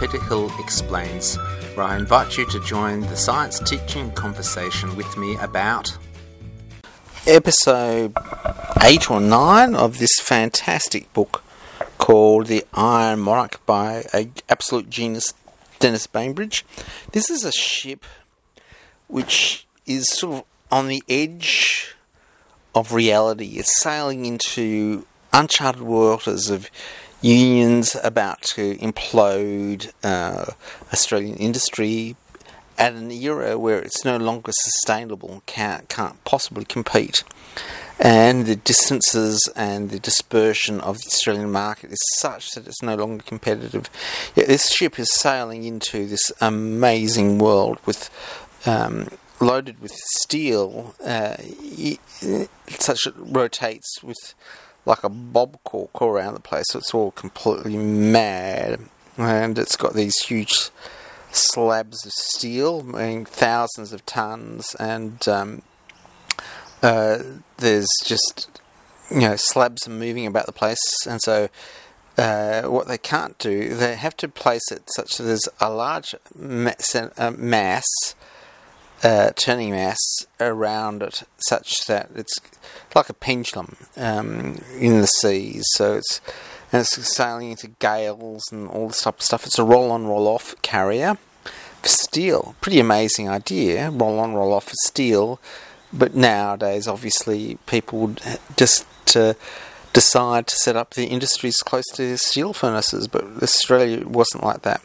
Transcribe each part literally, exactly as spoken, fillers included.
Peter Hill Explains, where I invite you to join the science teaching conversation with me about episode eight or nine of this fantastic book called The Iron Monarch by a absolute genius, Dennis Bainbridge. This is a ship which is sort of on the edge of reality. It's sailing into uncharted waters of unions about to implode uh, Australian industry at an era where it's no longer sustainable and can't, can't possibly compete. And the distances and the dispersion of the Australian market is such that it's no longer competitive. Yet this ship is sailing into this amazing world with um, loaded with steel, uh, such that it rotates with like a bob cork around the place. So it's all completely mad, and it's got these huge slabs of steel, weighing thousands of tons, and um, uh, there's just you know slabs are moving about the place, and so uh, what they can't do, they have to place it such that there's a large mass. Uh, mass Uh, turning mass around it, such that it's like a pendulum um, in the seas. So it's and it's sailing into gales and all this type of stuff. It's a roll-on, roll-off carrier for steel. Pretty amazing idea. Roll-on, roll-off for steel. But nowadays, obviously, people would just uh, decide to set up the industries close to steel furnaces. But Australia wasn't like that.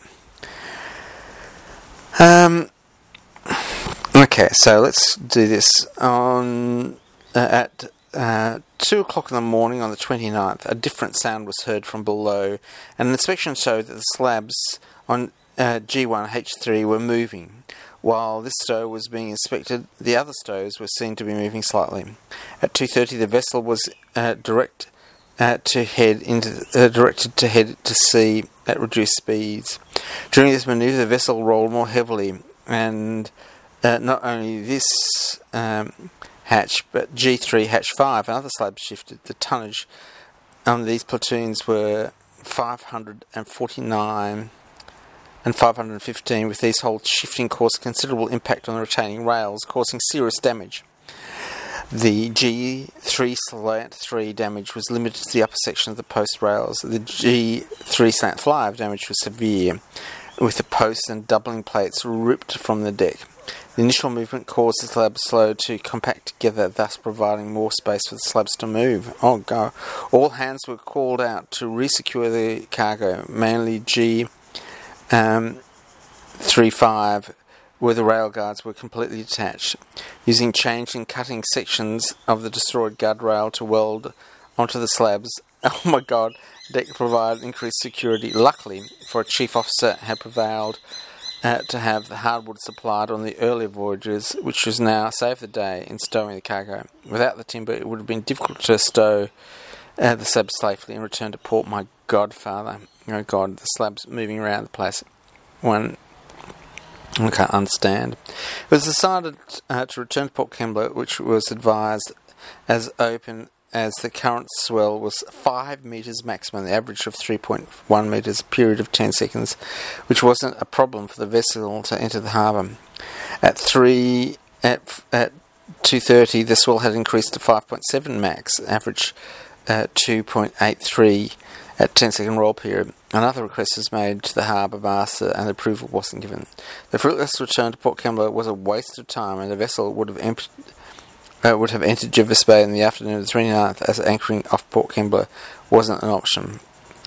Um. Okay, so let's do this. On uh, at uh, two o'clock in the morning on the twenty-ninth, a different sound was heard from below, and an inspection showed that the slabs on uh, G one H three were moving. While this stow was being inspected, the other stows were seen to be moving slightly. At two thirty, the vessel was uh, direct uh, to head into uh, directed to head to sea at reduced speeds. During this manoeuvre, the vessel rolled more heavily, and Uh, not only this um, hatch, but G three Hatch five and other slabs shifted. The tonnage on these platoons were five hundred forty-nine and five hundred fifteen, with these holds shifting caused considerable impact on the retaining rails, causing serious damage. The G three Slant three damage was limited to the upper section of the post rails. The G three Slant five damage was severe, with the posts and doubling plates ripped from the deck. The initial movement caused the slabs slow to compact together, thus providing more space for the slabs to move. Oh god. All hands were called out to resecure the cargo, mainly G um, thirty-five, where the rail guards were completely detached, using changed and cutting sections of the destroyed guardrail to weld onto the slabs. Oh my god. Deck provided increased security. Luckily, for a chief officer had prevailed Uh, to have the hardwood supplied on the earlier voyages, which was now saved the day in stowing the cargo. Without the timber, it would have been difficult to stow uh, the slabs safely and return to port. My godfather. Oh god, the slabs moving around the place. One I can't understand. It was decided uh, to return to Port Kembla, which was advised as open as the current swell was five metres maximum, the average of three point one metres, a period of ten seconds, which wasn't a problem for the vessel to enter the harbour. At three at at two thirty, the swell had increased to five point seven max, average uh, two point eight three at ten second roll period. Another request was made to the harbour master, and approval wasn't given. The fruitless return to Port Kembla was a waste of time, and the vessel would have emptied Uh, would have entered Jervis Bay in the afternoon of the twenty-ninth, as anchoring off Port Kembla wasn't an option.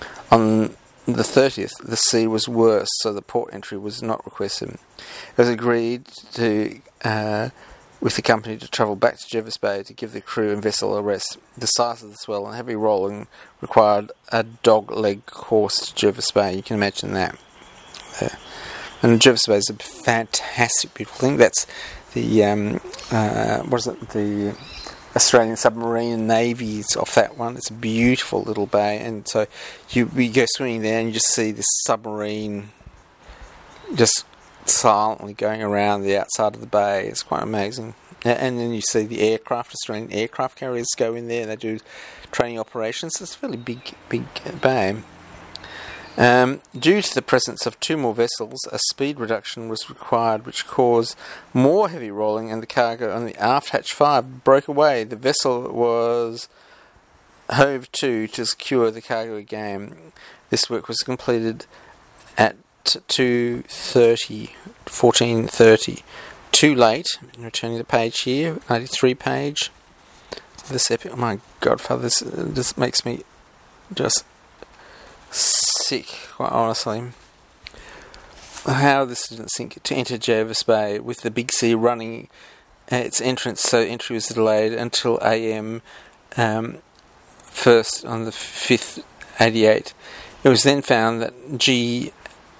On the thirtieth, the sea was worse, so the port entry was not requested. It was agreed to uh, with the company to travel back to Jervis Bay to give the crew and vessel a rest. The size of the swell and heavy rolling required a dog-leg course to Jervis Bay. You can imagine that. Uh, and Jervis Bay is a fantastic, beautiful thing. That's the um, uh, what is it? The Australian Submarine Navy is off that one. It's a beautiful little bay, and so you we go swimming there, and you just see this submarine just silently going around the outside of the bay. It's quite amazing. And then you see the aircraft, Australian aircraft carriers go in there, and they do training operations. It's a fairly big, big bay. Um, due to the presence of two more vessels, a speed reduction was required, which caused more heavy rolling, and the cargo on the aft hatch five broke away. The vessel was hove to to secure the cargo again. This work was completed at two thirty, fourteen thirty. Too late. Returning the page here, ninety-three page. This epic. Oh my God, Father, this this makes me just sick, quite honestly. How this didn't sink to enter Jervis Bay with the Big Sea running at its entrance, so entry was delayed until A M um, first on the fifth eighty-eight. It was then found that G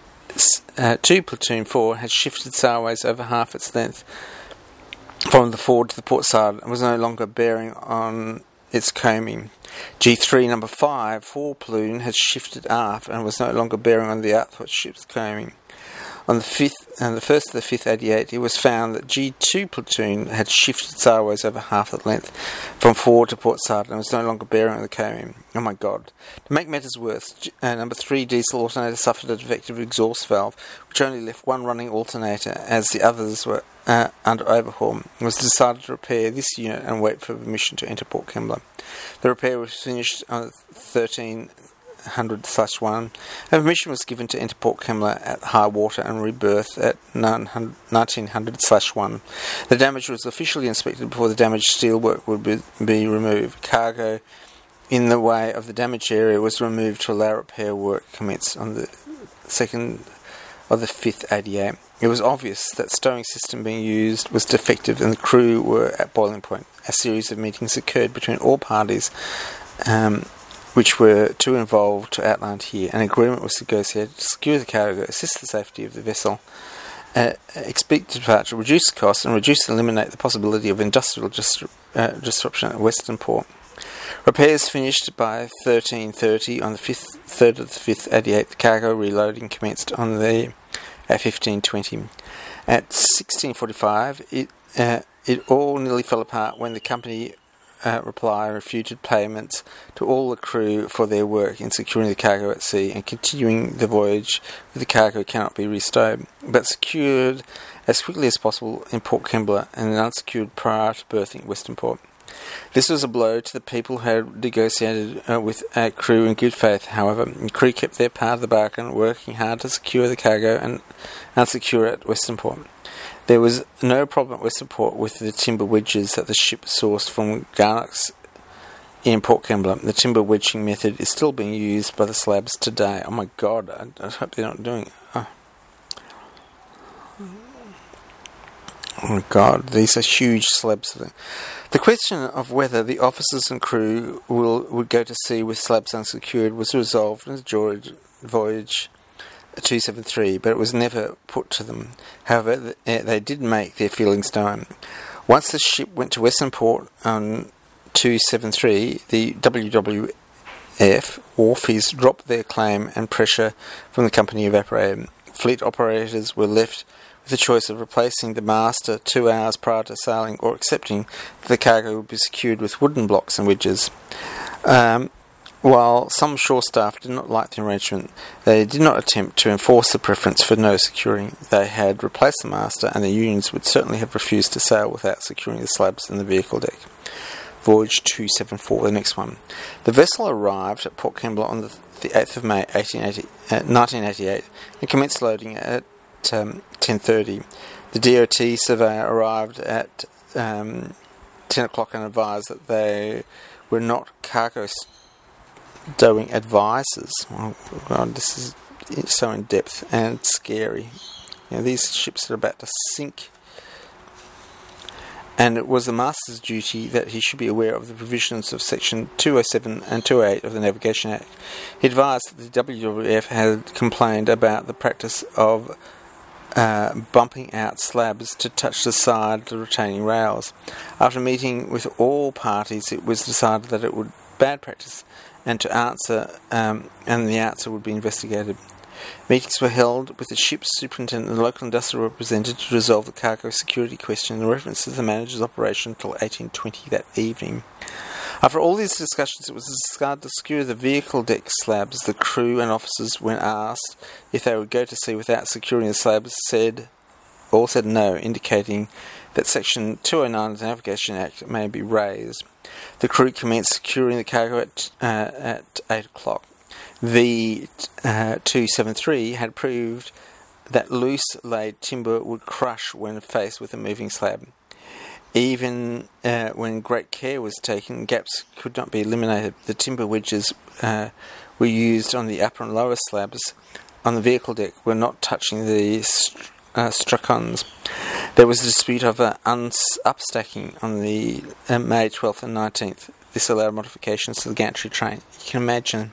uh, two Platoon four had shifted sideways over half its length from the forward to the port side and was no longer bearing on its coaming. G three number five, four Platoon, had shifted aft and was no longer bearing on the athwart ship's coaming. On the fifth and the first of the fifth eighty-eight, it was found that G two Platoon had shifted sideways over half the length from forward to port side and was no longer bearing on the coaming. Oh my God. To make matters worse, G- uh, number three diesel alternator suffered a defective exhaust valve, which only left one running alternator as the others were uh, under overhaul. It was decided to repair this unit and wait for permission to enter Port Kembla. The repair was finished on thirteen hundred slash one, and permission was given to enter Port Kembla at high water and rebirth at nineteen hundred slash one. The damage was officially inspected before the damaged steelwork would be, be removed. Cargo in the way of the damaged area was removed to allow repair work commenced on the second of the fifth eighty-eight. It was obvious that stowing system being used was defective and the crew were at boiling point. A series of meetings occurred between all parties, um, which were too involved to outline here. An agreement was negotiated to secure the cargo, assist the safety of the vessel, uh, expect departure, reduce the costs, and reduce and eliminate the possibility of industrial distru- uh, disruption at Western Port. Repairs finished by thirteen thirty on the fifth, third of the fifth eighty-eight. The cargo reloading commenced on the at fifteen twenty. At sixteen forty-five, it uh, it all nearly fell apart when the company Uh, reply refuted payments to all the crew for their work in securing the cargo at sea, and continuing the voyage with the cargo cannot be restowed, but secured as quickly as possible in Port Kembla and unsecured prior to berthing at Western Port. This was a blow to the people who had negotiated uh, with our crew in good faith. However, the crew kept their part of the bargain, working hard to secure the cargo and unsecure it at Western Port. There was no problem at Western Port with the timber wedges that the ship sourced from Garnock's in Port Kembla. The timber wedging method is still being used by the slabs today. Oh my God, I, I hope they're not doing it. Oh. oh my God, these are huge slabs. The question of whether the officers and crew will would go to sea with slabs unsecured was resolved in the George voyage two seventy-three, but it was never put to them. However, they did make their feelings known. Once the ship went to Western Port on two seventy-three, the W W F wharfies dropped their claim and pressure from the company evaporated. Fleet operators were left with the choice of replacing the master two hours prior to sailing or accepting that the cargo would be secured with wooden blocks and wedges. Um, While some shore staff did not like the arrangement, they did not attempt to enforce the preference for no securing. They had replaced the master, and the unions would certainly have refused to sail without securing the slabs in the vehicle deck. Voyage two seventy-four, the next one. The vessel arrived at Port Kembla on the eighth of May nineteen eighty-eight and commenced loading at um, ten thirty. The D O T surveyor arrived at um, ten o'clock and advised that they were not cargo stowing advisors. Oh God, this is so in depth and scary. You know, these ships are about to sink, and it was the master's duty that he should be aware of the provisions of section two oh seven and two oh eight of the Navigation Act. He advised that the W W F had complained about the practice of uh, bumping out slabs to touch the side of the retaining rails. After meeting with all parties, it was decided that it would bad practice and to answer, um, and the answer would be investigated. Meetings were held with the ship's superintendent and the local industrial representative to resolve the cargo security question in reference to the manager's operation until eighteen twenty that evening. After all these discussions, it was discarded to secure the vehicle deck slabs. The crew and officers, when asked if they would go to sea without securing the slabs, said all said no, indicating that Section two oh nine of the Navigation Act may be raised. The crew commenced securing the cargo at, uh, at eight o'clock. V two seventy-three had proved that loose-laid timber would crush when faced with a moving slab. Even uh, when great care was taken, gaps could not be eliminated. The timber wedges uh, were used on the upper and lower slabs on the vehicle deck were not touching the st- uh, strucons. There was a dispute over uns- upstacking on the uh, May twelfth and nineteenth. This allowed modifications to the gantry train. You can imagine.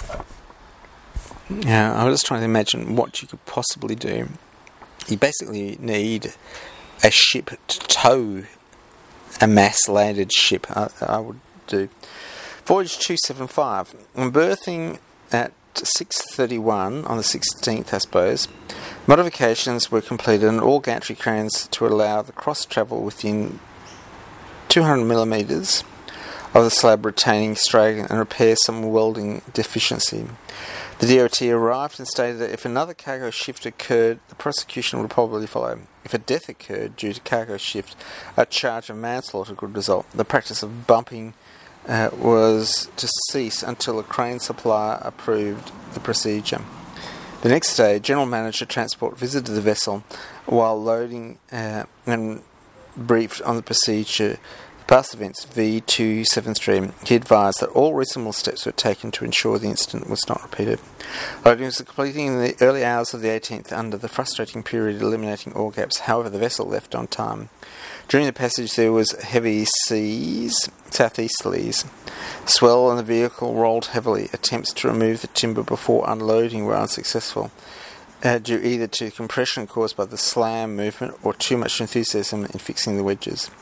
Yeah, I was just trying to imagine what you could possibly do. You basically need a ship to tow a mass-landed ship. I, I would do. Voyage two seventy-five. On berthing at six thirty-one on the sixteenth, I suppose, modifications were completed and all gantry cranes to allow the cross travel within two hundred millimetres of the slab retaining straggling and repair some welding deficiency. The D O T arrived and stated that if another cargo shift occurred, the prosecution would probably follow. If a death occurred due to cargo shift, a charge of manslaughter could result. The practice of bumping uh, was to cease until a crane supplier approved the procedure. The next day, General Manager Transport visited the vessel while loading uh, and briefed on the procedure. Past events V two seventy-three, he advised that all reasonable steps were taken to ensure the incident was not repeated. Loading was completing in the early hours of the eighteenth under the frustrating period eliminating all gaps. However, the vessel left on time. During the passage there was heavy seas, southeasterlies. Swell and the vehicle rolled heavily. Attempts to remove the timber before unloading were unsuccessful, uh, due either to compression caused by the slam movement or too much enthusiasm in fixing the wedges.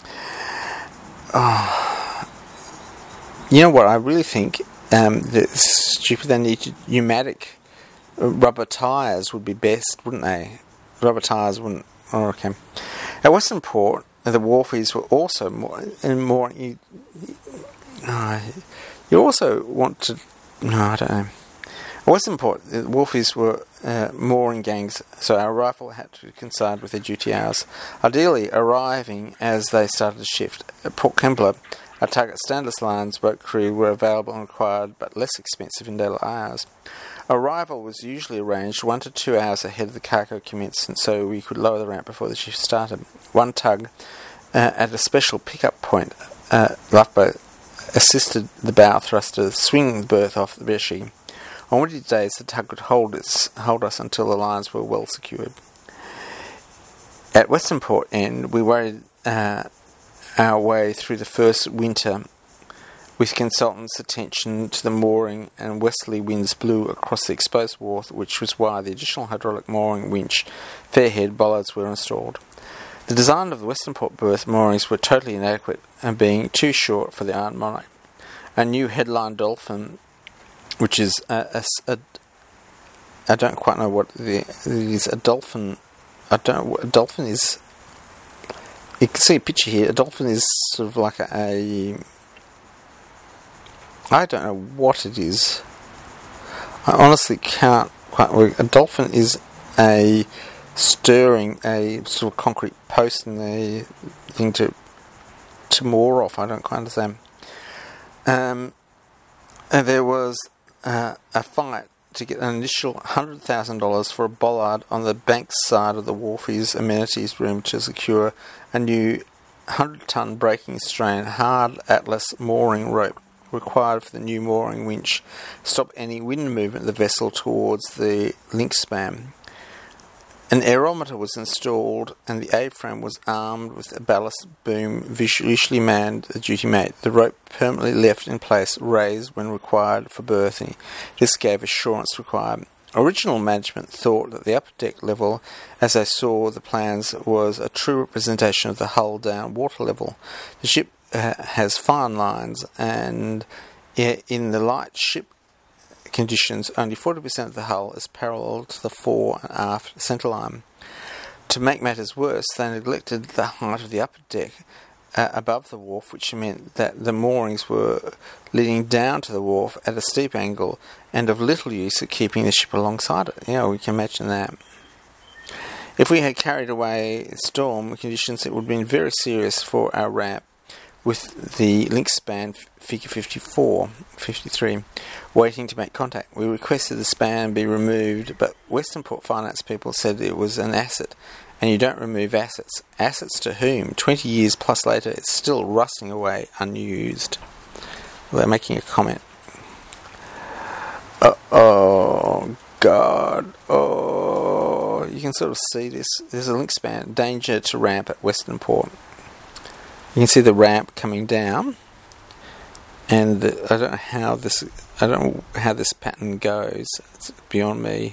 Oh, you know what? I really think um, that stupid. They needed pneumatic rubber tyres would be best, wouldn't they? Rubber tyres wouldn't. Oh, okay. At Western Port, the wharfies were also more and more. You, uh, you also want to. No, I don't know. At Western Port, the wharfies were uh, mooring gangs, so our arrival had to coincide with their duty hours. Ideally, arriving as they started to shift. At Port Kembla, our target Standless Lines boat crew were available and required, but less expensive in daylight hours. Arrival was usually arranged one to two hours ahead of the cargo commencement, so we could lower the ramp before the shift started. One tug uh, at a special pickup point, uh, lifeboat, assisted the bow thruster swing the berth off the bearshee. On windy days, the tug could hold, its, hold us until the lines were well secured. At Western Port End, we worried uh, our way through the first winter with consultants' attention to the mooring, and westerly winds blew across the exposed wharf, which was why the additional hydraulic mooring winch fairhead bollards were installed. The design of the Western Port berth moorings were totally inadequate and being too short for the Iron Monarch. A new headline Dolphin, which is a, a, a I don't quite know what the, it is, a dolphin. I don't know what a dolphin is. You can see a picture here. A dolphin is sort of like a, a I don't know what it is. I honestly can't quite work. A dolphin is a stirring, a sort of concrete post and a thing to to moor off. I don't quite understand. Um, and there was Uh, a fight to get an initial one hundred thousand dollars for a bollard on the bank side of the wharfies amenities room to secure a new one hundred ton breaking strain hard Atlas mooring rope required for the new mooring winch to stop any wind movement of the vessel towards the link span. An aerometer was installed and the A-frame was armed with a ballast boom visually manned the duty mate. The rope permanently left in place, raised when required for berthing. This gave assurance required. Original management thought that the upper deck level, as they saw the plans, was a true representation of the hull down water level. The ship uh, has fine lines, and in the light ship conditions, only forty percent of the hull is parallel to the fore and aft centreline. To make matters worse, they neglected the height of the upper deck uh, above the wharf, which meant that the moorings were leading down to the wharf at a steep angle and of little use at keeping the ship alongside it. Yeah, we can imagine that. If we had carried away storm conditions, it would have been very serious for our ramp, with the link span figure fifty-four, fifty-three, waiting to make contact. We requested the span be removed, but Western Port Finance people said it was an asset, and you don't remove assets. Assets to whom? Twenty years plus later, it's still rusting away unused. Well, they're making a comment. Uh, oh, God. Oh, you can sort of see this. There's a link span. Danger to ramp at Western Port. You can see the ramp coming down, and the, I don't know how this. I don't know how this pattern goes. It's beyond me.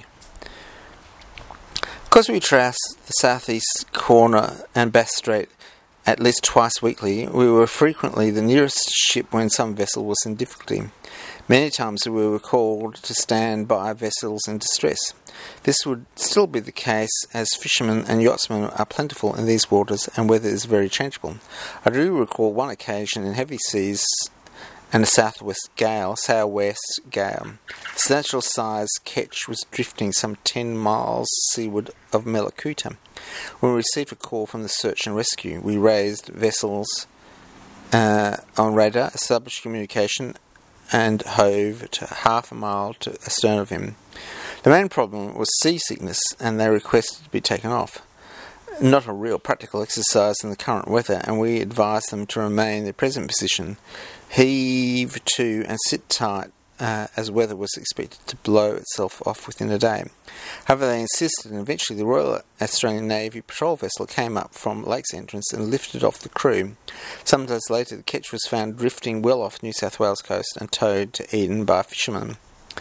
Because we traversed the southeast corner and Bass Strait at least twice weekly, we were frequently the nearest ship when some vessel was in difficulty. Many times we were called to stand by vessels in distress. This would still be the case, as fishermen and yachtsmen are plentiful in these waters and weather is very changeable. I do recall one occasion in heavy seas and a southwest gale, southwest gale. The substantial size ketch was drifting some ten miles seaward of Melakuta. When we received a call from the search and rescue, we raised vessels uh, on radar, established communication, and hove to half a mile to astern of him. The main problem was seasickness, and they requested to be taken off. Not a real practical exercise in the current weather, and we advised them to remain in their present position, heave to and sit tight, uh, as weather was expected to blow itself off within a day. However, they insisted, and eventually the Royal Australian Navy patrol vessel came up from Lakes Entrance and lifted off the crew. Some days later, the ketch was found drifting well off New South Wales coast and towed to Eden by fishermen.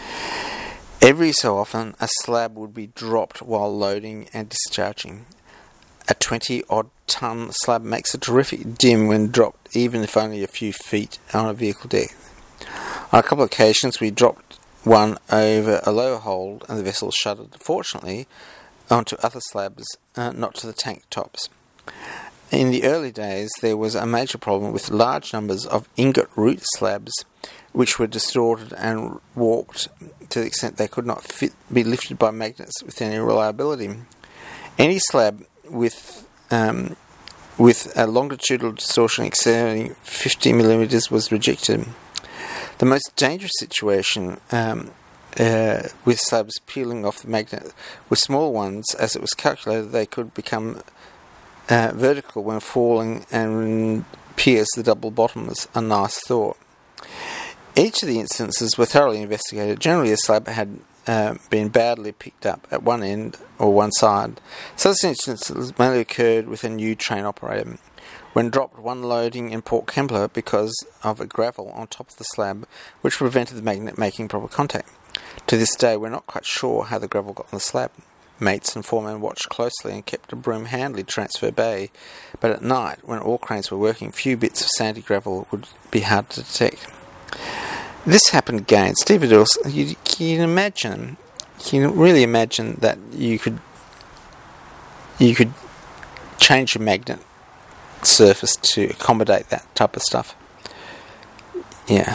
Every so often, a slab would be dropped while loading and discharging. A twenty-odd ton slab makes a terrific din when dropped, even if only a few feet on a vehicle deck. On a couple of occasions, we dropped one over a low hold and the vessel shuddered, fortunately, onto other slabs, uh, not to the tank tops. In the early days, there was a major problem with large numbers of ingot root slabs, which were distorted and warped to the extent they could not fit, be lifted by magnets with any reliability. Any slab with um, with a longitudinal distortion exceeding fifty millimeters was rejected. The most dangerous situation um, uh, with slabs peeling off the magnet were small ones, as it was calculated they could become uh, vertical when falling and pierce the double bottoms. A nice thought. Each of the instances were thoroughly investigated. Generally, a slab had uh, been badly picked up at one end or one side. Such instances mainly occurred with a new train operator. When dropped one loading in Port Kembla because of a gravel on top of the slab, which prevented the magnet making proper contact. To this day, we're not quite sure how the gravel got on the slab. Mates and foremen watched closely and kept a broom handy to transfer bay, but at night, when all cranes were working, few bits of sandy gravel would be hard to detect. This happened again. Steve Adils, you can imagine, you can really imagine that you could you could change your magnet surface to accommodate that type of stuff. Yeah.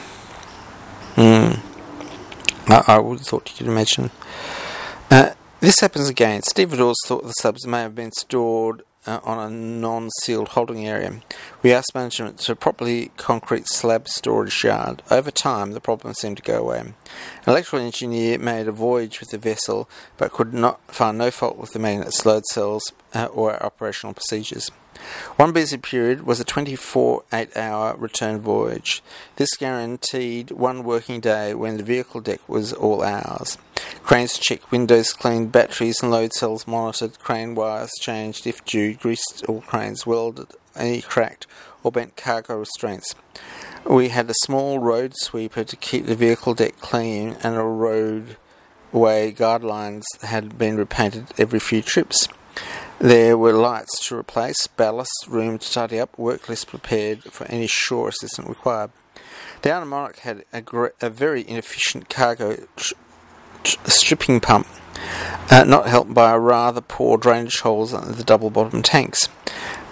Mm. I, I would have thought you could imagine. Uh, this happens again. Steve Adils thought the slabs may have been stored Uh, on a non-sealed holding area. We asked management to properly concrete slab storage yard. Over time, the problem seemed to go away. An electrical engineer made a voyage with the vessel, but could not find no fault with the magnets, load cells, uh, or our operational procedures. One busy period was a twenty-four eight-hour return voyage. This guaranteed one working day when the vehicle deck was all ours. Cranes checked, windows cleaned, batteries and load cells monitored, crane wires changed if due, greased all cranes, welded any cracked or bent cargo restraints. We had a small road sweeper to keep the vehicle deck clean, and a roadway guidelines had been repainted every few trips. There were lights to replace, ballast, room to tidy up, work list prepared for any shore assistance required. The Arna Monarch had a, gr- a very inefficient cargo tr- tr- stripping pump, uh, not helped by a rather poor drainage holes under the double-bottom tanks.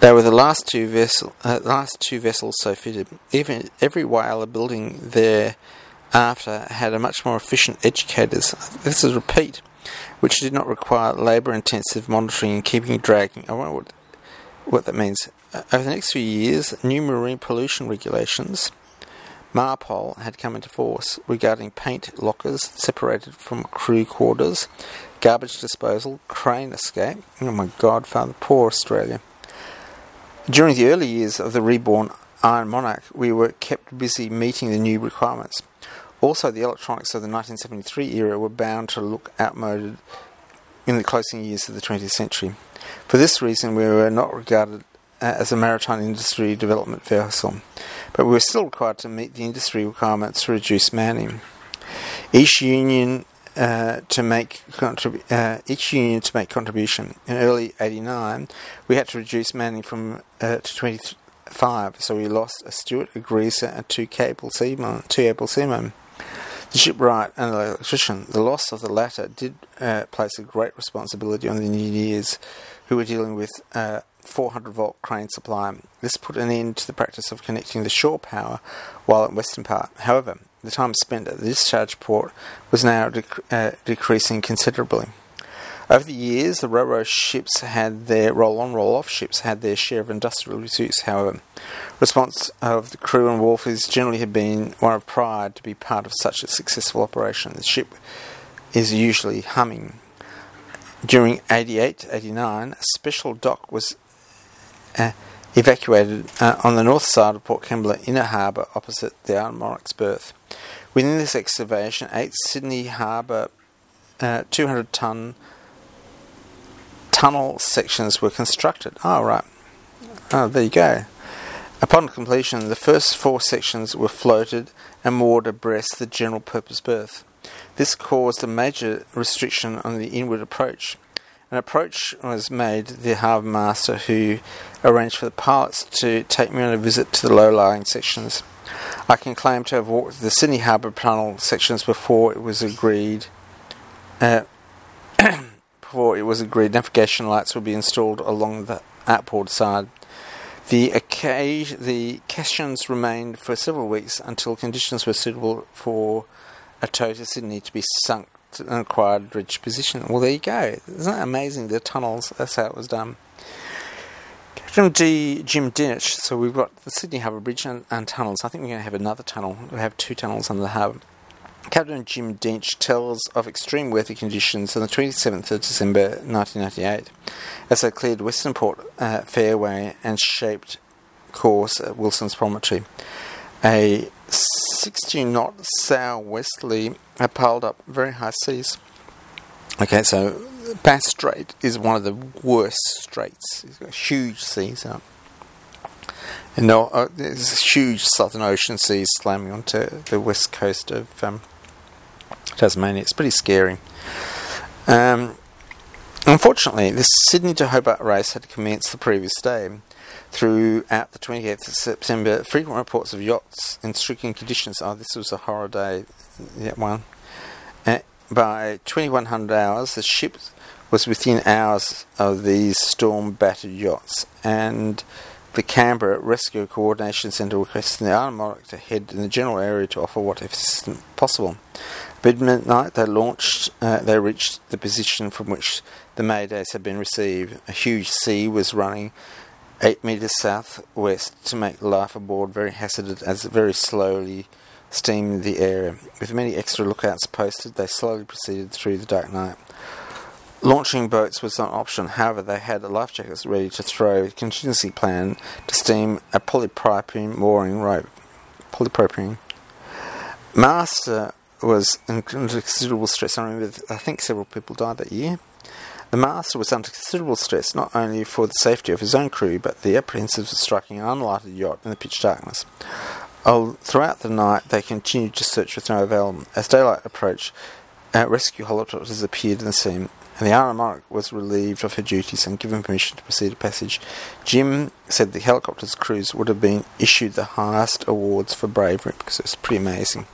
They were the last two vessel, uh, last two vessels so fitted. Even every whaler building thereafter had a much more efficient educators. This is repeat, which did not require labour-intensive monitoring and keeping dragging. I wonder what what that means. Uh, over the next few years, new marine pollution regulations, MARPOL, had come into force regarding paint lockers separated from crew quarters, garbage disposal, crane escape. Oh my God, Father, poor Australia. During the early years of the reborn Iron Monarch, we were kept busy meeting the new requirements. Also, the electronics of the nineteen seventy-three era were bound to look outmoded in the closing years of the twentieth century. For this reason, we were not regarded uh, as a maritime industry development vessel, but we were still required to meet the industry requirements to reduce manning. Each union uh, to make contrib- uh, each union to make contribution. In early eighty-nine, we had to reduce manning from uh, to twenty-five, so we lost a steward, a greaser, and two cable seamen. Two able seamen. The shipwright and the electrician. The loss of the latter did uh, place a great responsibility on the engineers who were dealing with uh, four hundred volt crane supply. This put an end to the practice of connecting the shore power while at western part. However, the time spent at the discharge port was now dec- uh, decreasing considerably. Over the years, the ro-ro ships had their roll-on, roll-off ships had their share of industrial use. However, response of the crew and wharfies generally had been one of pride to be part of such a successful operation. The ship is usually humming. During eighty-eight to eighty-nine, a special dock was uh, evacuated uh, on the north side of Port Kembla Inner Harbour opposite the Iron Monarch's berth. Within this excavation, eight Sydney Harbour uh, two hundred tonne tunnel sections were constructed. Oh, right. Oh, there you go. Upon completion, the first four sections were floated and moored abreast the general purpose berth. This caused a major restriction on the inward approach. An approach was made to the harbour master, who arranged for the pilots to take me on a visit to the low-lying sections. I can claim to have walked the Sydney Harbour tunnel sections before it was agreed uh, before it was agreed navigation lights would be installed along the outboard side. The occasion, the questions remained for several weeks until conditions were suitable for a tow to Sydney to be sunk to an required dredge position. Well, there you go. Isn't that amazing? The tunnels, that's how it was done. Captain D. Jim Dinich, so we've got the Sydney Harbour Bridge and, and tunnels. I think we're going to have another tunnel. We'll have two tunnels under the harbour. Captain Jim Dinch tells of extreme weather conditions on the twenty-seventh of December nineteen ninety-eight as they cleared Western Port uh, Fairway and shaped course at Wilson's Promontory. A sixty knot southwesterly had piled up very high seas. Okay, so Bass Strait is one of the worst straits. It's got huge seas up. And no, uh, there's huge Southern Ocean seas slamming onto the west coast of um, Tasmania. It's pretty scary. Um, unfortunately, the Sydney to Hobart race had commenced the previous day. Throughout the twenty-eighth of September, frequent reports of yachts in stricken conditions. Oh, this was a horror day, that one. Uh, by twenty-one hundred hours, the ship was within hours of these storm-battered yachts, and the Canberra Rescue Coordination Centre requested the Iron Monarch to head in the general area to offer what assistance possible. By midnight, they launched. Uh, they reached the position from which the maydays had been received. A huge sea was running eight metres southwest to make life aboard very hazardous as it very slowly steamed the area. With many extra lookouts posted, they slowly proceeded through the dark night. Launching boats was not an option. However, they had life jackets ready to throw, a contingency plan to steam a polypropylene mooring rope. Polypropylene. Master was under considerable stress. I remember, I think several people died that year. The master was under considerable stress, not only for the safety of his own crew, but the apprehensive of striking an unlighted yacht in the pitch darkness. Oh, throughout the night, they continued to search with no avail. As daylight approached, uh, rescue helicopters appeared in the scene, and the Iron Monarch was relieved of her duties and given permission to proceed to passage. Jim said the helicopter's crews would have been issued the highest awards for bravery, because it was pretty amazing.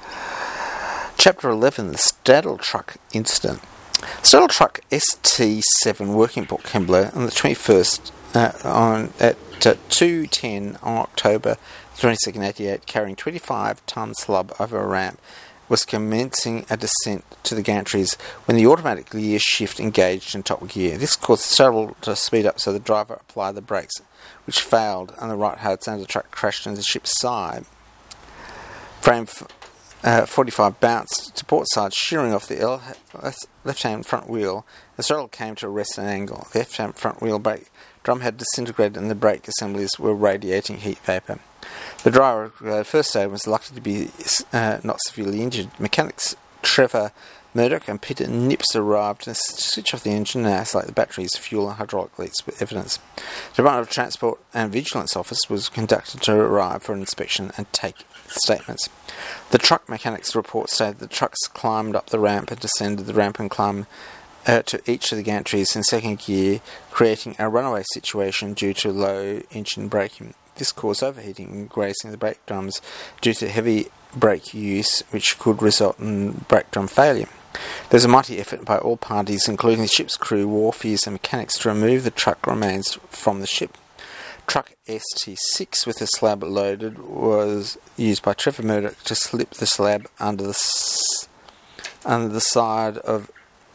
Chapter eleven, the Straddle Truck Incident. Straddle Truck S T seven working Port Kembla on the twenty-first uh, on at uh, two ten on October twenty-second, eighty-eight, carrying twenty-five tonne slub over a ramp, was commencing a descent to the gantries when the automatic gear shift engaged in top gear. This caused the straddle to speed up, so the driver applied the brakes, which failed, and the right hard center truck crashed into the ship's side. Frame f- uh, forty-five bounced to port side, shearing off the L- left-hand front wheel. The straddle came to a rest at an angle. The left-hand front wheel brake drum had disintegrated, and the brake assemblies were radiating heat vapour. The driver, uh, first aid, was lucky to be uh, not severely injured. Mechanics Trevor Murdoch and Peter Nips arrived to switch off the engine and isolate the batteries, fuel and hydraulic leaks with evidence. The Department of Transport and Vigilance Office was conducted to arrive for an inspection and take statements. The truck mechanics report stated the trucks climbed up the ramp and descended the ramp and climbed uh, to each of the gantries in second gear, creating a runaway situation due to low engine braking. This caused overheating and grazing the brake drums due to heavy brake use, which could result in brake drum failure. There was a mighty effort by all parties, including the ship's crew, wharfies and mechanics, to remove the truck remains from the ship. Truck S T six with the slab loaded was used by Trevor Murdoch to slip the slab under the s- under the side of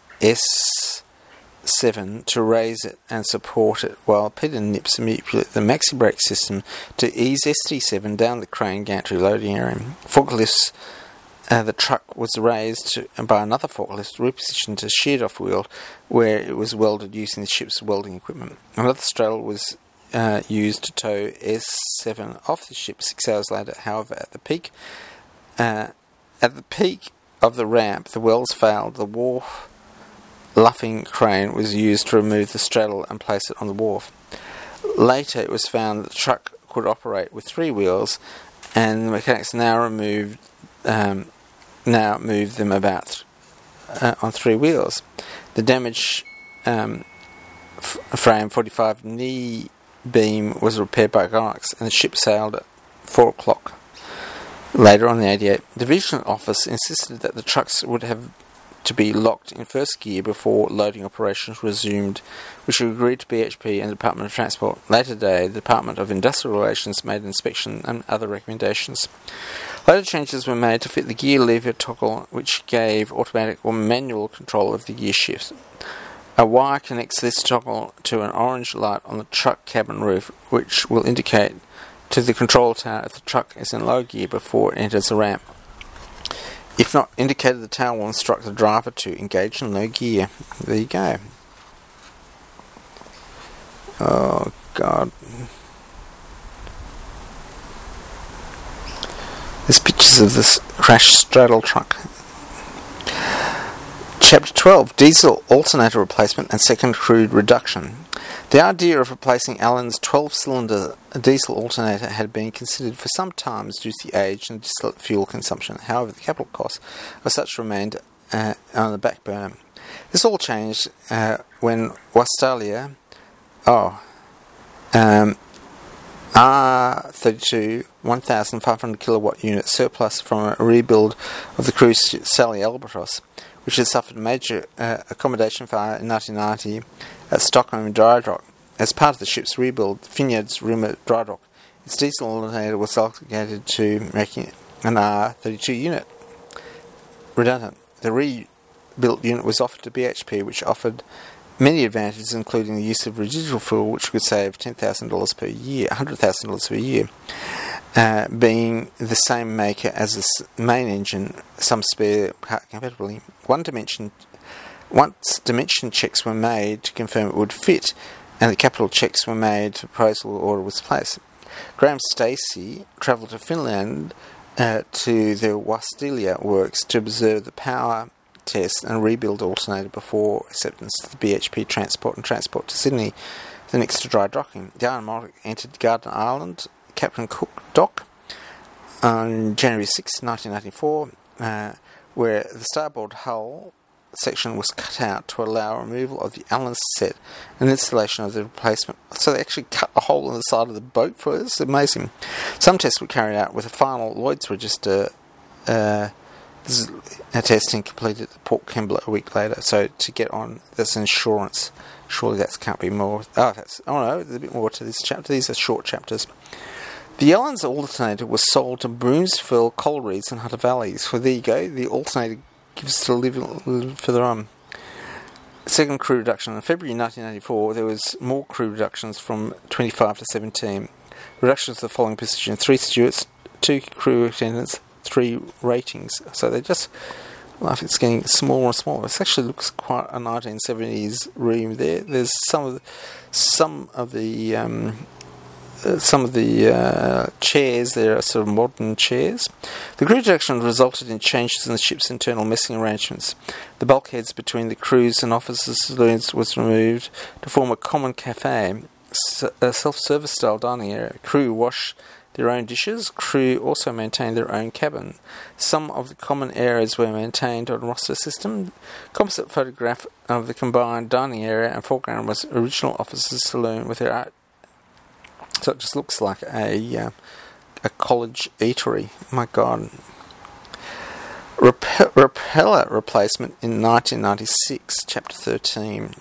S seven to raise it and support it, while Peter Nips manipulated the maxi brake system to ease S T seven down the crane gantry loading area. Forklifts, uh, the truck was raised to, by another forklift, repositioned to sheared off wheel, where it was welded using the ship's welding equipment. Another straddle was uh, used to tow S seven off the ship six hours later. However, at the peak, uh, at the peak of the ramp, the welds failed. The wharf luffing crane was used to remove the straddle and place it on the wharf. Later, it was found that the truck could operate with three wheels, and the mechanics now removed, um, now moved them about uh, on three wheels. The damaged um, f- frame forty-five knee beam was repaired by Gonox, and the ship sailed at four o'clock. Later on in eighty-eight, the Vigilance Office insisted that the trucks would have to be locked in first gear before loading operations resumed, which were agreed to B H P and the Department of Transport. Later today, the Department of Industrial Relations made an inspection and other recommendations. Later changes were made to fit the gear lever toggle, which gave automatic or manual control of the gear shift. A wire connects this toggle to an orange light on the truck cabin roof, which will indicate to the control tower if the truck is in low gear before it enters the ramp. If not indicated, the tower will instruct the driver to engage in low gear. There you go. Oh, God. There's pictures of this crashed straddle truck. Chapter twelve, Diesel Alternator Replacement and Second Crude Reduction. The idea of replacing Allen's twelve-cylinder diesel alternator had been considered for some time due to the age and distillate fuel consumption. However, the capital cost of such remained uh, on the back burner. This all changed uh, when Wastalia, oh, um, R thirty-two one thousand five hundred kilowatt unit surplus from a rebuild of the cruise Sally Albatross, which had suffered major uh, accommodation fire in nineteen ninety at Stockholm Dry Dock. As part of the ship's rebuild, Vineyards Rumour Dry Dock, its diesel alternator was allocated to making an R thirty-two unit redundant. The rebuilt unit was offered to B H P, which offered many advantages, including the use of residual fuel, which could save ten thousand dollars per year, one hundred thousand dollars per year. Uh, being the same maker as the main engine, some spare part compatibly. One dimension, once dimension checks were made to confirm it would fit, and the capital checks were made, the proposal order was placed. Graham Stacey travelled to Finland uh, to the Wastilia works to observe the power test and rebuild alternator before acceptance to the B H P transport and transport to Sydney, the next to dry docking. The Iron Monarch entered Garden Island, Captain Cook Dock, on January sixth, nineteen ninety-four, uh, where the starboard hull section was cut out to allow removal of the Allen set and installation of the replacement. So they actually cut a hole in the side of the boat for us. It's amazing. Some tests were carried out with a final Lloyd's register uh, this is a testing completed at Port Kembla a week later. So to get on this insurance Surely that can't be more. Oh, that's. Oh no, there's a bit more to this chapter. These are short chapters. The Ellens alternator was sold to Broomsville Collieries and Hunter Valleys. Well, there you go. The alternator gives to live a little further on. Second crew reduction. In February nineteen eighty-four, there was more crew reductions from twenty-five to seventeen. Reductions to the following position: three stewards, two crew attendants, three ratings. So they just, life it's getting smaller and smaller. This actually looks quite a nineteen seventies room there. There's some of the, some of the um, uh, some of the uh, chairs there are sort of modern chairs. The crew reduction resulted in changes in the ship's internal messing arrangements. The bulkheads between the crews and officers' saloons was removed to form a common cafe, a self-service style dining area. Crew wash their own dishes. Crew also maintained their own cabin. Some of the common areas were maintained on roster system. Composite photograph of the combined dining area and foreground was original officers' saloon with their art. So it just looks like a uh, a college eatery. My God. Rep- repeller replacement in nineteen ninety-six, chapter thirteen.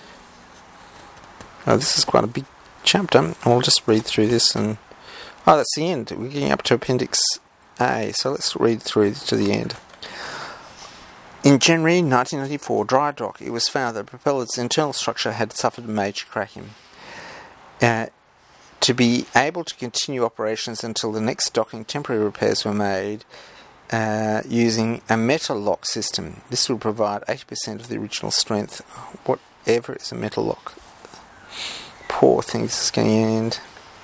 Oh, this is quite a big chapter. I'll just read through this and... Oh, that's the end. We're getting up to Appendix A, so let's read through to the end. In January nineteen ninety-four, dry dock, it was found that the propeller's internal structure had suffered major cracking. Uh, to be able to continue operations until the next docking, temporary repairs were made uh, using a metal lock system. This will provide eighty percent of the original strength. Whatever is a metal lock. Poor thing, this is going to end.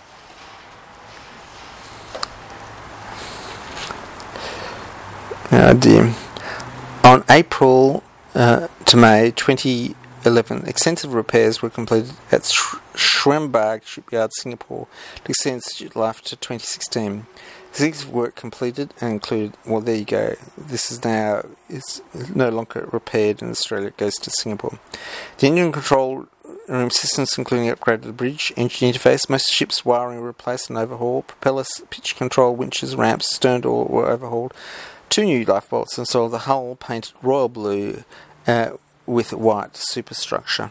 Oh dear. On April uh, to May twenty eleven, extensive repairs were completed at Sh- Schremberg Shipyard, Singapore, to extend its life to twenty sixteen. Extensive work completed and included, well there you go, this is now, it's no longer repaired in Australia, it goes to Singapore. The engine control room systems, including upgraded bridge, engine interface, most ships' wiring were replaced and overhauled, propellers, pitch control, winches, ramps, stern door were overhauled. Two new lifeboats installed, the hull painted royal blue uh, with white superstructure.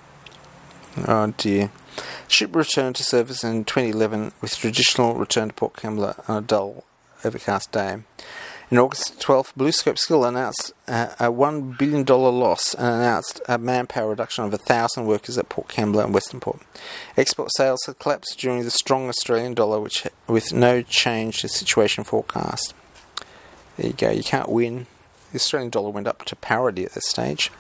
Oh dear. Ship returned to service in twenty eleven with traditional return to Port Kembla on a dull, overcast day. In August twelfth, BlueScope Steel announced uh, a one billion dollars loss and announced a manpower reduction of one thousand workers at Port Kembla and Western Port. Export sales had collapsed during the strong Australian dollar, which with no change to situation forecast. There you go, you can't win. The Australian dollar went up to parity at this stage.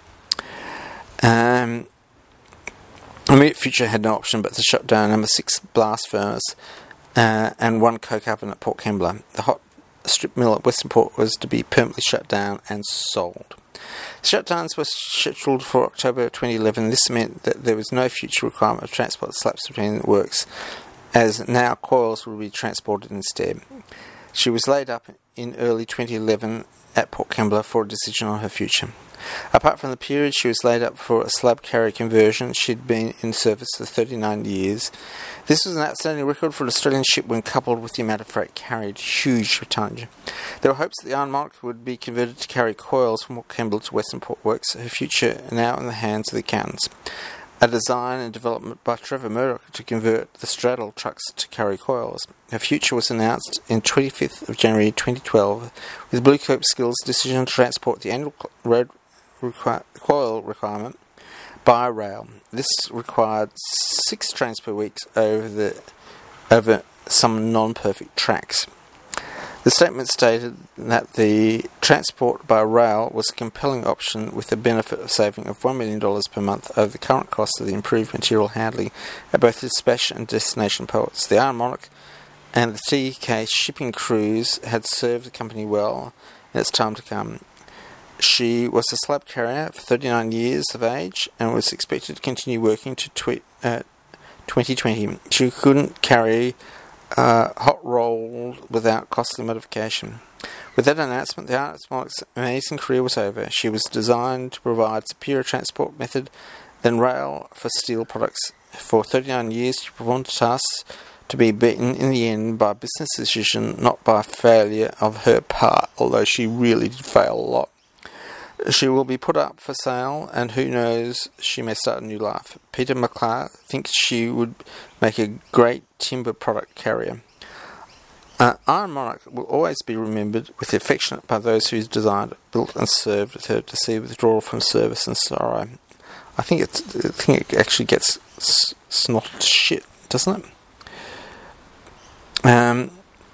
Um, immediate future had no option but to shut down number six blast furnace uh, and one coke oven at Port Kembla. The hot strip mill at Western Port was to be permanently shut down and sold. Shutdowns were scheduled for October twenty eleven. This meant that there was no future requirement of transport slabs between the works, as now coils would be transported instead. She was laid up in early twenty eleven at Port Kembla for a decision on her future. Apart from the period she was laid up for a slab carrier conversion, she had been in service for thirty-nine years. This was an outstanding record for an Australian ship when coupled with the amount of freight carried. Huge tonnage. There were hopes that the Iron Monarch would be converted to carry coils from Port Kembla to Western Port Works, her future now in the hands of the accountants. A design and development by Trevor Murdoch to convert the straddle trucks to carry coils. Her future was announced in twenty-fifth of January twenty twelve, with BlueScope Steel's decision to transport the annual road requi- coil requirement by rail. This required six trains per week over the over some non-perfect tracks. The statement stated that the transport by rail was a compelling option with the benefit of saving of one million dollars per month over the current cost of the improved material handling at both dispatch and destination ports. The Iron Monarch and the T K shipping crews had served the company well in its time to come. She was a slab carrier for thirty-nine years of age and was expected to continue working to tw- uh, twenty twenty. She couldn't carry Uh, hot rolled without costly modification. With that announcement, the Iron Monarch's amazing career was over. She was designed to provide superior transport method than rail for steel products. For thirty-nine years, she performed tasks to be beaten in the end by business decision, not by failure of her part, although she really did fail a lot. She will be put up for sale, and who knows, she may start a new life. Peter McClure thinks she would make a great timber product carrier. Uh, Iron Monarch will always be remembered with affection by those who designed, built and served with her to see withdrawal from service and sorrow. I think, it's, I think it actually gets s- snotted shit, doesn't it? Um...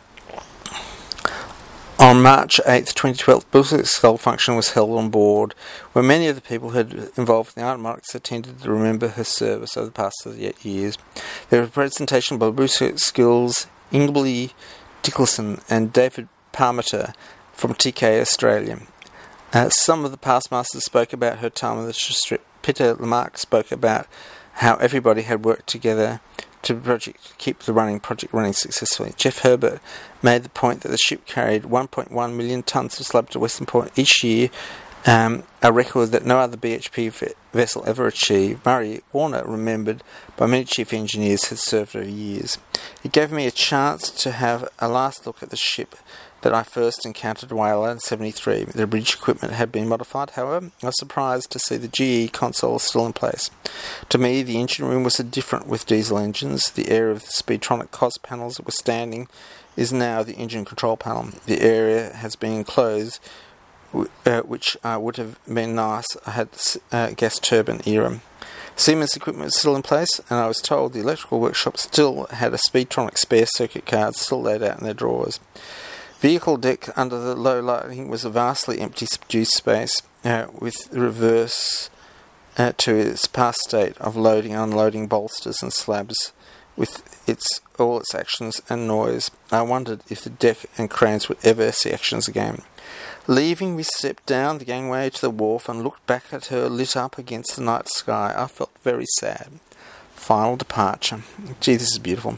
On March eighth, twenty twelve, Brunswick Skull Function was held on board, where many of the people who had involved in the Iron Monarchs attended to remember her service over the past thirty-eight years. There was a presentation by Brunswick Skills, Ingleby Dickinson and David Parmenter from T K Australia. Uh, some of the past masters spoke about her time on the strip. Peter Lamarck spoke about how everybody had worked together to project, keep the running project running successfully. Jeff Herbert made the point that the ship carried one point one million tonnes of slab to Western Point each year, um, a record that no other B H P v- vessel ever achieved. Murray Warner, remembered by many chief engineers, had served over years. It gave me a chance to have a last look at the ship that I first encountered in Whaler in seventy-three. The bridge equipment had been modified, however. I was surprised to see the G E console still in place. To me, the engine room was different with diesel engines. The area of the Speedtronic C O S panels that were standing is now the engine control panel. The area has been enclosed, uh, which uh, would have been nice. I had the uh, gas turbine era. Siemens equipment was still in place, and I was told the electrical workshop still had a Speedtronic spare circuit card still laid out in their drawers. Vehicle deck under the low lighting was a vastly empty, subdued space, uh, with reverse uh, to its past state of loading and unloading bolsters and slabs, with its all its actions and noise. I wondered if the deck and cranes would ever see actions again. Leaving, we stepped down the gangway to the wharf and looked back at her lit up against the night sky. I felt very sad. Final departure. Gee, this is beautiful.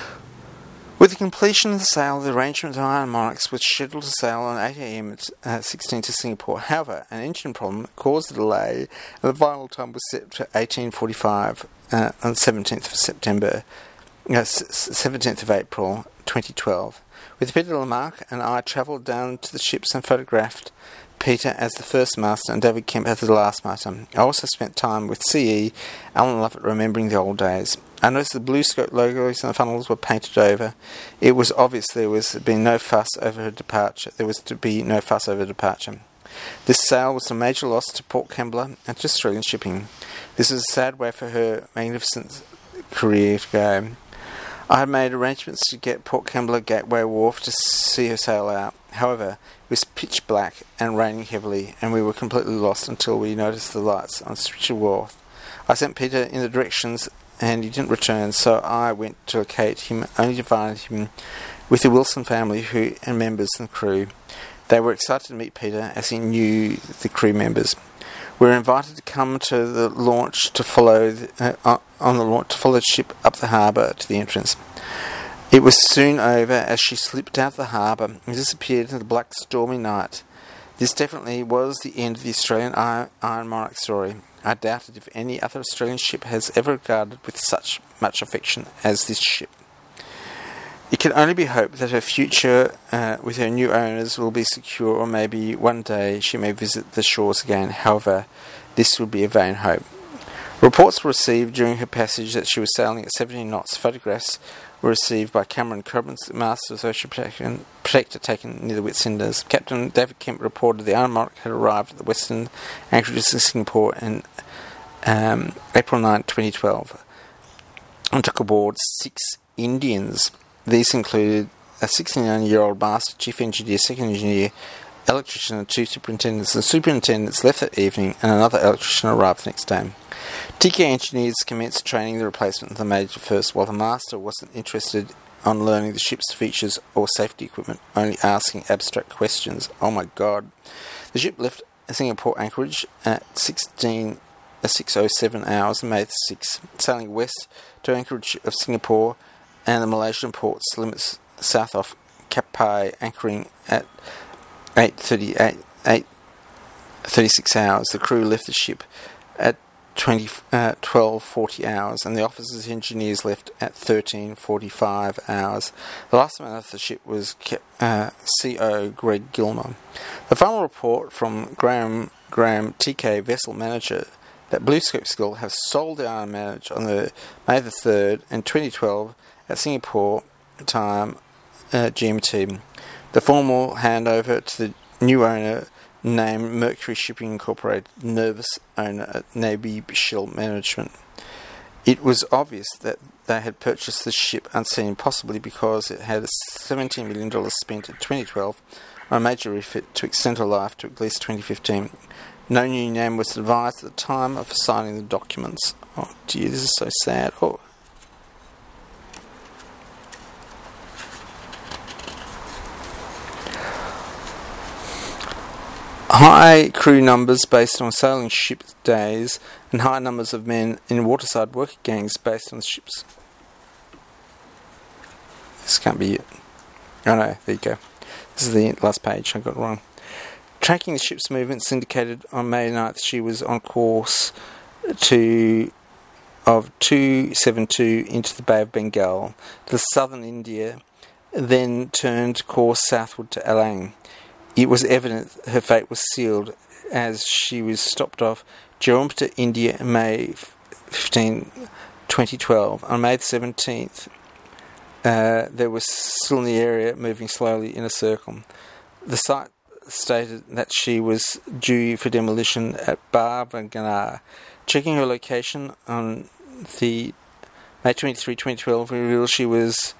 With the completion of the sale, the arrangement of Iron Monarchs was scheduled to sail on eight a.m. at uh, sixteen to Singapore. However, an engine problem caused a delay, and the final time was set for eighteen forty-five uh, on the seventeenth of September, uh, seventeenth of April, twenty twelve. With Peter Lamarck and I travelled down to the ships and photographed Peter as the first master and David Kemp as the last master. I also spent time with C E Alan Lovett remembering the old days. I noticed the blue scope logos and the funnels were painted over. It was obvious there was been no fuss over her departure. There was to be no fuss over departure. This sale was a major loss to Port Kembla and to Australian shipping. This is a sad way for her magnificent career to go. I had made arrangements to get Port Kembla Gateway Wharf to see her sail out. However, it was pitch black and raining heavily, and we were completely lost until we noticed the lights on Stritcher Wharf. I sent Peter in the directions, and he didn't return, so I went to locate him, only to find him with the Wilson family who and members of the crew. They were excited to meet Peter, as he knew the crew members. We were invited to come to the launch to follow the, uh, on the launch to follow the ship up the harbour to the entrance. It was soon over as she slipped out of the harbour and disappeared in the black stormy night. This definitely was the end of the Australian Iron, Iron Monarch story. I doubted if any other Australian ship has ever regarded with such much affection as this ship. It can only be hoped that her future uh, with her new owners will be secure, or maybe one day she may visit the shores again. However, this would be a vain hope. Reports were received during her passage that she was sailing at seventeen knots. Photographs were received by Cameron Crobins, Master of Ocean Protection, Protector, taken near the Whitsundays. Captain David Kemp reported the Iron Monarch had arrived at the western anchorages in Singapore in um, April ninth, twenty twelve, and took aboard six Indians. These included a sixty-nine-year-old master, chief engineer, second engineer, electrician, and two superintendents. The superintendents left that evening, and another electrician arrived the next day. T K engineers commenced training the replacement of the Major first, while the master wasn't interested on learning the ship's features or safety equipment, only asking abstract questions. Oh my God. The ship left Singapore anchorage at sixteen, uh, six oh seven hours on May sixth, sailing west to anchorage of Singapore and the Malaysian ports limits south of Capai, anchoring at eight thirty-eight, eight thirty-six hours. The crew left the ship at twenty, uh, twelve forty hours, and the officers and engineers left at thirteen forty-five hours. The last man of the ship was uh, C O Greg Gilmer. The final report from Graham Graham, T K vessel manager, that BlueScope Steel have sold the Iron Manager on the May the third in twenty twelve at Singapore time uh, G M T. The formal handover to the new owner, named Mercury Shipping Incorporated, nervous owner at Navy Shell Management. It was obvious that they had purchased the ship unseen, possibly because it had seventeen million dollars spent in twenty twelve on a major refit to extend her life to at least twenty fifteen. No new name was advised at the time of signing the documents. Oh dear, this is so sad. Oh. High crew numbers based on sailing ship days and high numbers of men in waterside worker gangs based on the ships. This can't be it. Oh no, there you go. This is the last page, I got it wrong. Tracking the ship's movements indicated on May ninth she was on course to of two seventy-two into the Bay of Bengal to southern India, then turned course southward to Alang. It was evident her fate was sealed as she was stopped off Jharsuguda, India, May fifteenth, twenty twelve. On May seventeenth, uh, there was still in the area, moving slowly in a circle. The site stated that she was due for demolition at Barbaganar. Checking her location on the May twenty-third, twenty twelve, revealed she was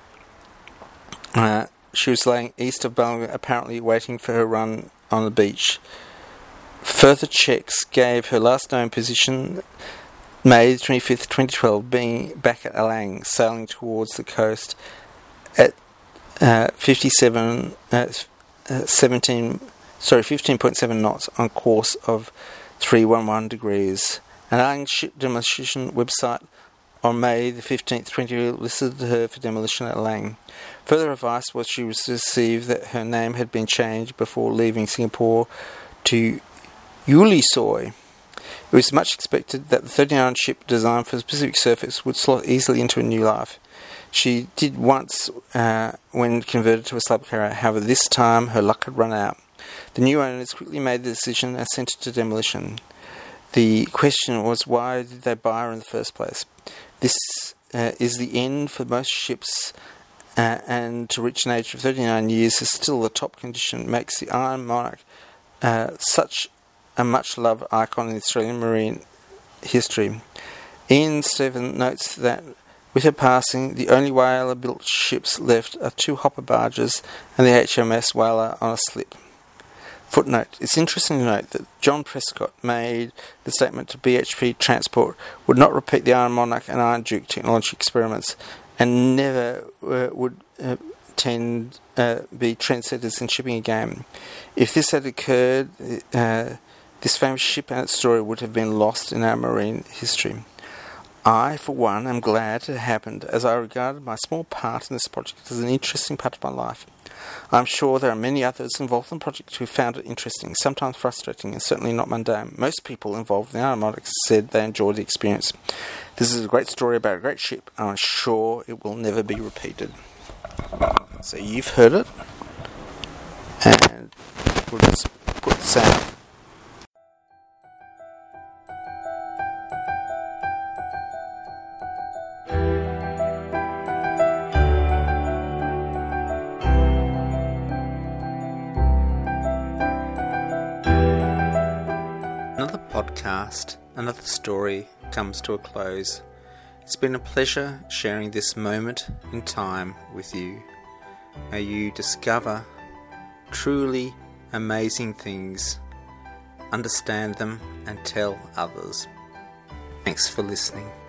uh, she was laying east of Barbaganar, apparently waiting for her run on the beach. Further checks gave her last known position, May twenty-fifth, twenty twelve, being back at Alang, sailing towards the coast at uh, fifty-seven, uh, seventeen, sorry, fifteen point seven knots on course of three hundred eleven degrees. An Alang ship demolition website on May the fifteenth, twenty listed her for demolition at Alang. Further advice was she was to receive that her name had been changed before leaving Singapore to Yulisoy. It was much expected that the thirty-nine ship designed for the Pacific surface would slot easily into a new life. She did once uh, when converted to a slab carrier, however this time her luck had run out. The new owners quickly made the decision and sent it to demolition. The question was, why did they buy her in the first place? This uh, is the end for most ships, uh, and to reach an age of thirty-nine years is still the top condition, makes the Iron Monarch uh, such a much-loved icon in Australian marine history. Ian Stephen notes that with her passing, the only whaler-built ships left are two hopper barges and the H M S Whaler on a slip. Footnote: it's interesting to note that John Prescott made the statement to B H P Transport would not repeat the Iron Monarch and Iron Duke technology experiments and never uh, would uh, tend uh, be trendsetters in shipping again. If this had occurred, uh, this famous ship and its story would have been lost in our marine history. I, for one, am glad it happened, as I regarded my small part in this project as an interesting part of my life. I am sure there are many others involved in the project who found it interesting, sometimes frustrating, and certainly not mundane. Most people involved in the Iron Monarch said they enjoyed the experience. This is a great story about a great ship, and I'm sure it will never be repeated. So you've heard it, and we'll just put the sound. Another podcast, another story comes to a close. It's been a pleasure sharing this moment in time with you. May you discover truly amazing things, understand them, and tell others. Thanks for listening.